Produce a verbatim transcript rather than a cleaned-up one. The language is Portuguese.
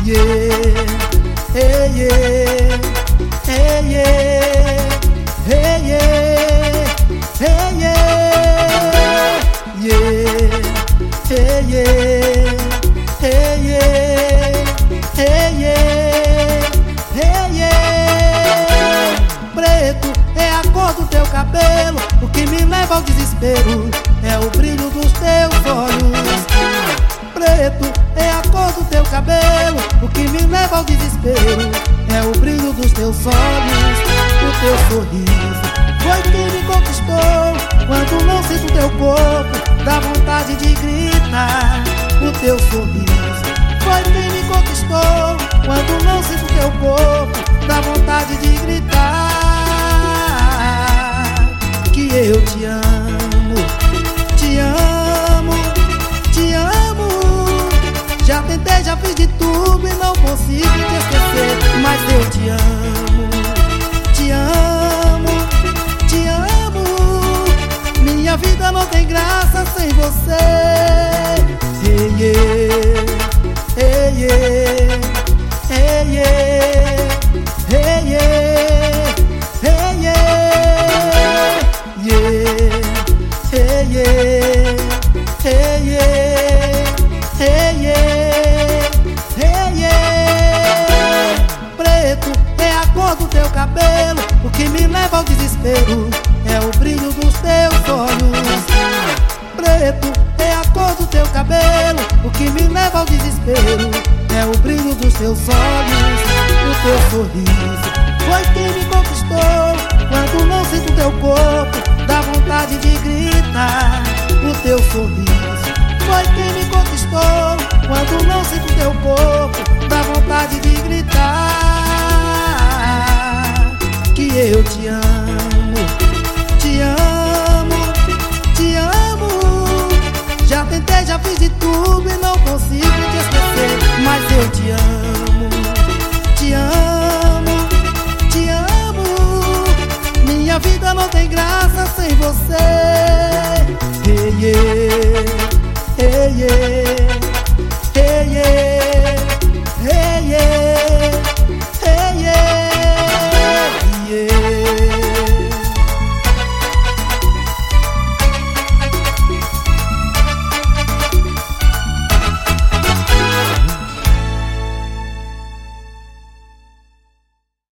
Yeah, hey yeah, hey yeah, hey yeah, hey yeah, yeah, hey yeah, hey yeah, hey yeah, hey yeah. Preto é a cor do teu cabelo, o que me leva ao desespero é o brilho dos teus olhos. Preto é a cor do teu cabelo, o que me leva ao desespero é o brilho dos teus olhos. O teu sorriso foi quem me conquistou. Quando não sinto teu corpo, dá vontade de gritar. O teu sorriso foi quem me conquistou. Quando não sinto teu corpo, dá vontade de gritar que eu te amo, te amo, te amo. Já tentei, já fiz de tudo e não consigo te esquecer, mas eu te amo, te amo, te amo. Minha vida não tem graça sem você. Hey yeah, hey yeah, hey yeah, hey yeah, hey yeah, yeah, hey yeah, hey yeah, hey yeah, hey yeah. Preto é a cor do teu cabelo, o que me leva ao desespero é o brilho dos teus olhos. Preto é a cor do teu cabelo, o que me leva ao desespero é o brilho dos teus olhos. O teu sorriso foi quem me conquistou. Quando não sinto teu corpo, dá vontade de gritar. O teu sorriso foi quem me conquistou. Quando não sinto teu corpo,